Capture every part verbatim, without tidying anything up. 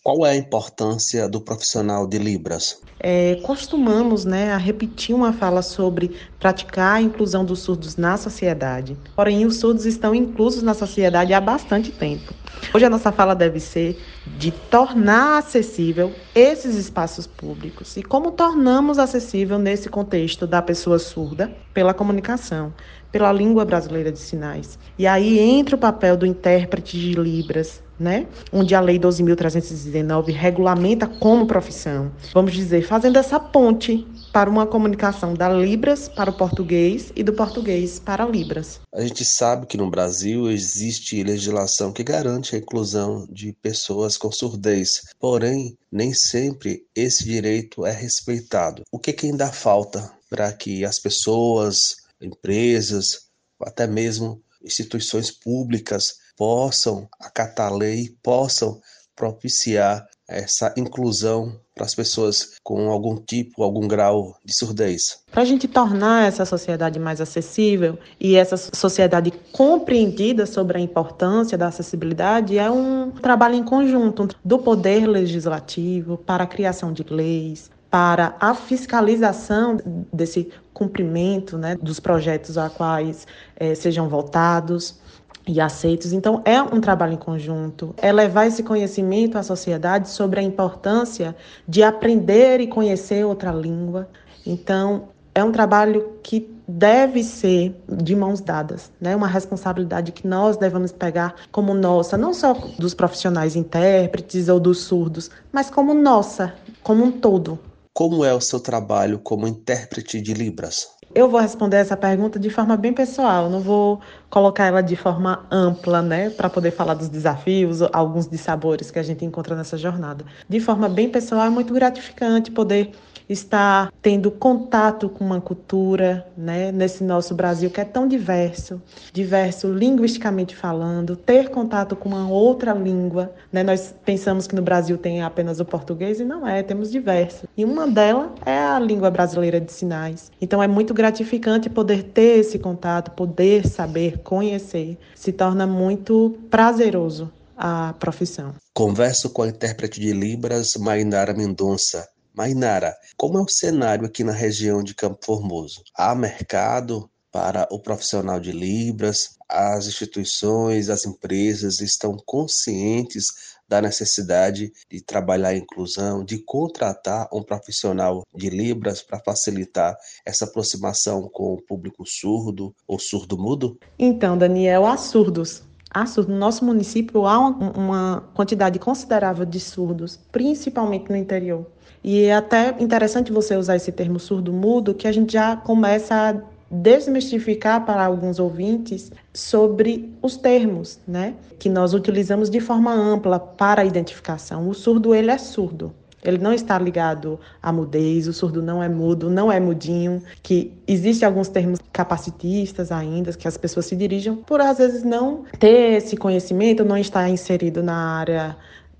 Qual é a importância do profissional de Libras? É, costumamos, né, a repetir uma fala sobre praticar a inclusão dos surdos na sociedade. Porém, os surdos estão inclusos na sociedade há bastante tempo. Hoje a nossa fala deve ser de tornar acessível esses espaços públicos. E como tornamos acessível nesse contexto da pessoa surda pela comunicação, pela língua brasileira de sinais. E aí entra o papel do intérprete de Libras, né? Onde a Lei doze mil trezentos e dezenove regulamenta como profissão. Vamos dizer, fazendo essa ponte para uma comunicação da Libras para o português e do português para Libras. A gente sabe que no Brasil existe legislação que garante a inclusão de pessoas com surdez, porém, nem sempre esse direito é respeitado. O que, que ainda falta para que as pessoas, empresas, até mesmo instituições públicas possam acatar a lei, possam propiciar essa inclusão para as pessoas com algum tipo, algum grau de surdez? Para a gente tornar essa sociedade mais acessível e essa sociedade compreendida sobre a importância da acessibilidade, é um trabalho em conjunto do Poder Legislativo para a criação de leis, para a fiscalização desse cumprimento, né, dos projetos a quais eh, sejam votados e aceitos. Então, é um trabalho em conjunto, é levar esse conhecimento à sociedade sobre a importância de aprender e conhecer outra língua. Então, é um trabalho que deve ser de mãos dadas, né? Uma responsabilidade que nós devemos pegar como nossa, não só dos profissionais intérpretes ou dos surdos, mas como nossa, como um todo. Como é o seu trabalho como intérprete de Libras? Eu vou responder essa pergunta de forma bem pessoal, não vou colocar ela de forma ampla, né, para poder falar dos desafios, alguns dissabores que a gente encontra nessa jornada. De forma bem pessoal, é muito gratificante poder estar tendo contato com uma cultura, né, nesse nosso Brasil que é tão diverso, diverso linguisticamente falando, ter contato com uma outra língua, né? Nós pensamos que no Brasil tem apenas o português e não é, temos diversos. E uma delas é a língua brasileira de sinais. Então é muito gratificante poder ter esse contato, poder saber, conhecer, se torna muito prazeroso a profissão. Converso com a intérprete de Libras, Mainara Mendonça. Mainara, como é o cenário aqui na região de Campo Formoso? Há mercado para o profissional de Libras? As instituições, as empresas estão conscientes da necessidade de trabalhar a inclusão, de contratar um profissional de Libras para facilitar essa aproximação com o público surdo ou surdo-mudo? Então, Daniel, há surdos. Há surdos. No nosso município há uma, uma quantidade considerável de surdos, principalmente no interior. E é até interessante você usar esse termo surdo-mudo, que a gente já começa a desmistificar para alguns ouvintes sobre os termos, né, que nós utilizamos de forma ampla para a identificação. O surdo, ele é surdo. Ele não está ligado à mudez, o surdo não é mudo, não é mudinho, que existem alguns termos capacitistas ainda, que as pessoas se dirigem por, às vezes, não ter esse conhecimento, não estar inserido na área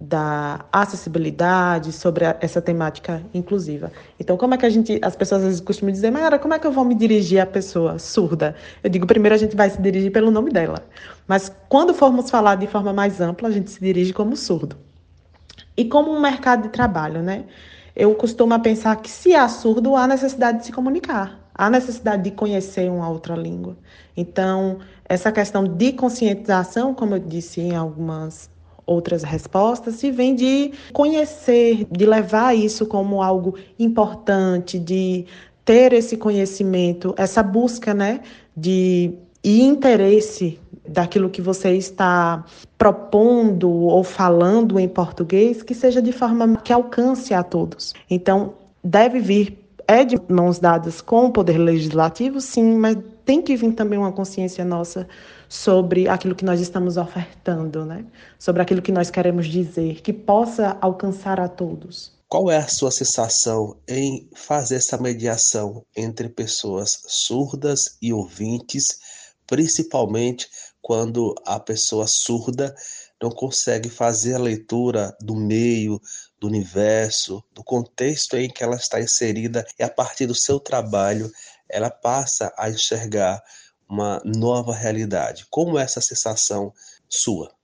da acessibilidade, sobre a, essa temática inclusiva. Então, como é que a gente, as pessoas às vezes costumam dizer, Mayara, como é que eu vou me dirigir à pessoa surda? Eu digo, primeiro a gente vai se dirigir pelo nome dela. Mas quando formos falar de forma mais ampla, a gente se dirige como surdo. E como um mercado de trabalho, né? Eu costumo pensar que se há surdo, há necessidade de se comunicar, há necessidade de conhecer uma outra língua. Então, essa questão de conscientização, como eu disse em algumas outras respostas, se vem de conhecer, de levar isso como algo importante, de ter esse conhecimento, essa busca, né, de e interesse daquilo que você está propondo ou falando em português, que seja de forma que alcance a todos. Então, deve vir, é de mãos dadas com o Poder Legislativo, sim, mas tem que vir também uma consciência nossa sobre aquilo que nós estamos ofertando, né? Sobre aquilo que nós queremos dizer, que possa alcançar a todos. Qual é a sua sensação em fazer essa mediação entre pessoas surdas e ouvintes, principalmente quando a pessoa surda não consegue fazer a leitura do meio, do universo, do contexto em que ela está inserida e a partir do seu trabalho ela passa a enxergar uma nova realidade? Como é essa sensação sua?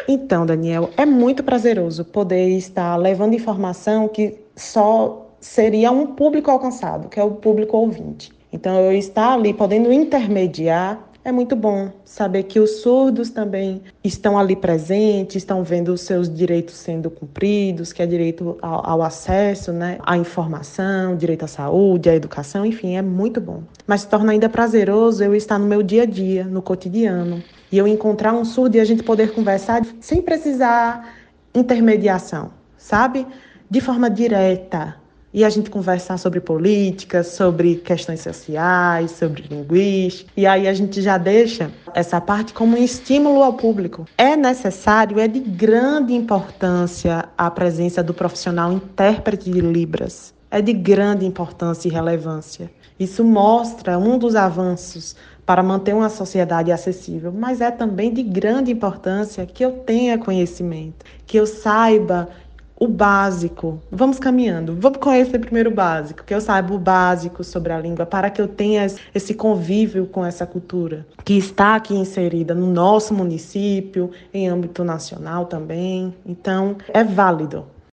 Então, Daniel, é muito prazeroso poder estar levando informação que só seria um público alcançado, que é o público ouvinte. Então, eu estar ali podendo intermediar é muito bom saber que os surdos também estão ali presentes, estão vendo os seus direitos sendo cumpridos, que é direito ao, ao acesso, né, à informação, direito à saúde, à educação, enfim, é muito bom. Mas se torna ainda prazeroso eu estar no meu dia a dia, no cotidiano, e eu encontrar um surdo e a gente poder conversar sem precisar intermediação, sabe? De forma direta. E a gente conversar sobre política, sobre questões sociais, sobre linguística. E aí a gente já deixa essa parte como um estímulo ao público. É necessário, é de grande importância a presença do profissional intérprete de Libras. É de grande importância e relevância. Isso mostra um dos avanços para manter uma sociedade acessível, mas é também de grande importância que eu tenha conhecimento, que eu saiba o básico. Vamos caminhando. Vamos conhecer primeiro o básico, que eu saiba o básico sobre a língua, para que eu tenha esse convívio com essa cultura, que está aqui inserida no nosso município, em âmbito nacional também. Então, é válido.